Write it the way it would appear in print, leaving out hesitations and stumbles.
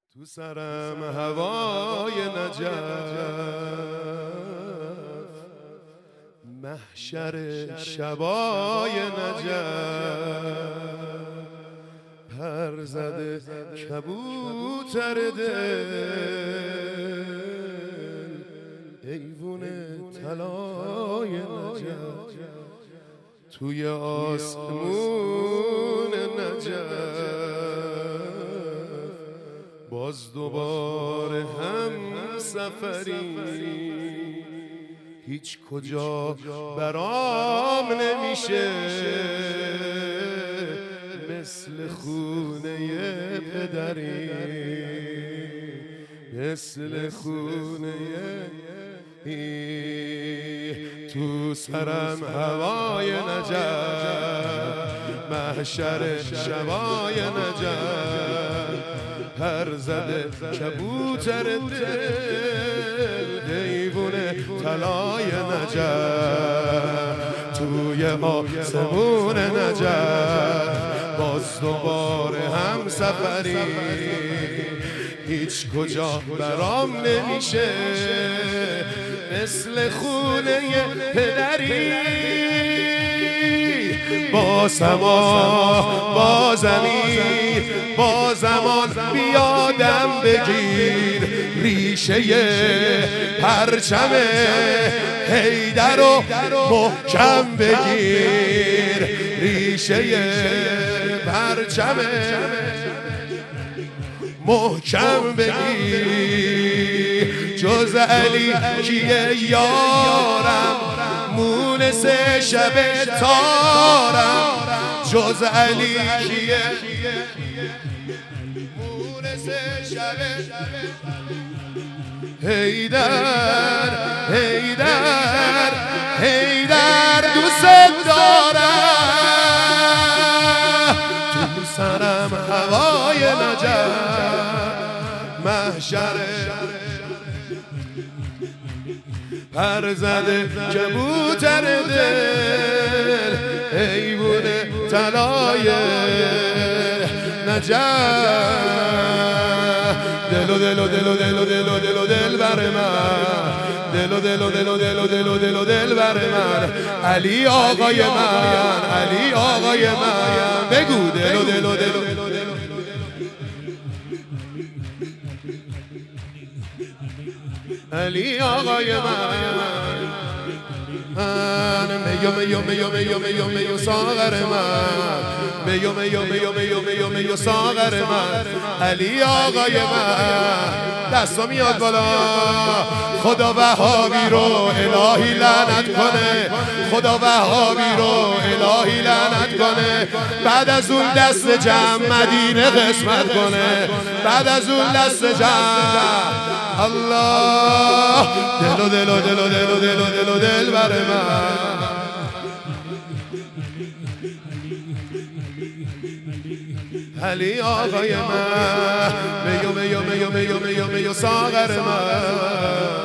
تو سرم هوای نجف، محشر شبای نجف، پر زده کبوتر دل، ایوون طلای نجف، توی آسمون نجف باز دوباره هم سفری، هیچ کجا برام نمیشه مثل خونه پدری، مثل خونه تو سرم هوای نجف، محشر شبای نجف، پر زده کبوتر دل، ایوون طلای نجف، توی آسمون نجف باز دوباره هم سفری، هیچ کجا برام نمیشه مثل خونه پدری، با سما با زمین با زمان بیادم بگیر، ریشه پرچم حیدر رو محکم بگیر، ریشه پرچم محکم بگیر، جز علی کیه یارم مونس شب تارم، جز علی کیه مونس شب حیدر حیدر حیدر دوست دارم، تو سرم هوای نجف، محشر پر زده کبوتر دل، ایوون طلای نجف، دل و دل و دل و دل و دل و دل و دل بر من، دل و دل و دل و دل و دل و دل و دل بر من، علی آقای من، علی آقای من، بگو دل و دل و دل و علی آقای من، میو میو میو میو میو میو ساغر من، میو میو میو میو میو میو ساغر من، علی آقای من، دستو میاد بالا، خدا وهابی رو الهی لعنت کنه، خدا وهابی رو الهی لعنت کنه، بعد از اون دست جمع مدینه قسمت کنه، بعد از اون دست جمع الله، دل و دل و دل و دل و دل و دل و دل بر من، علی آقای من، میو میو میو میو میو میو ساغر من.